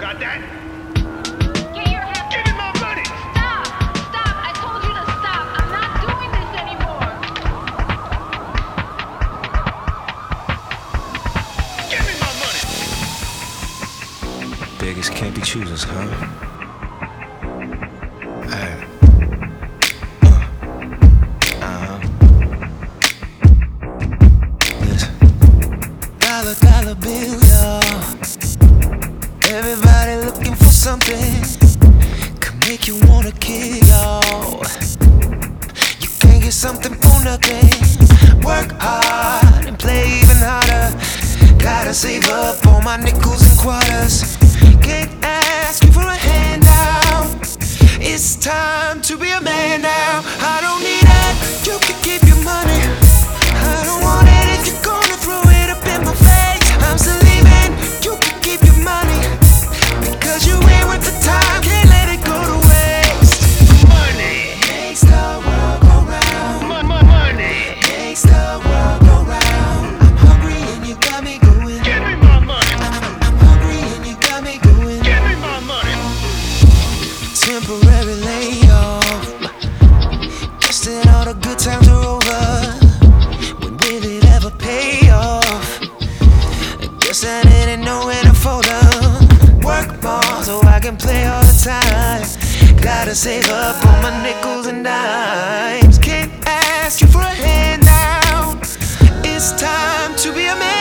about that. Get your hands. Give me my money. Stop! Stop! I told you to stop! I'm not doing this anymore! Give me my money. Beggars can't be choosers, huh? Alright. Listen. Dollar bill, y'all. Everybody looking for something could make you wanna kill, y'all. You can't get something for nothing. Work hard and play even harder. Gotta save up all my nickels and quarters. Can't ask you for a handout. It's time to be a man now. I don't need that. You can keep your money. I don't want it if you're gonna throw it up in my face. I'm still leaving. You can keep your money because you ain't worth the time. Can't let it go to waste. Money. Makes the world go round. Money. Makes the world go round. I'm hungry and you got me going. Give me my money. I'm hungry and you got me going. Give me my money. Temporary layoff. Just then all the good times are over. When will it ever pay off? I guess I didn't know when to fold up. Work more so I can play all the time. Gotta save up all my nickels and dimes. Can't ask you for a handout. It's time to be a man.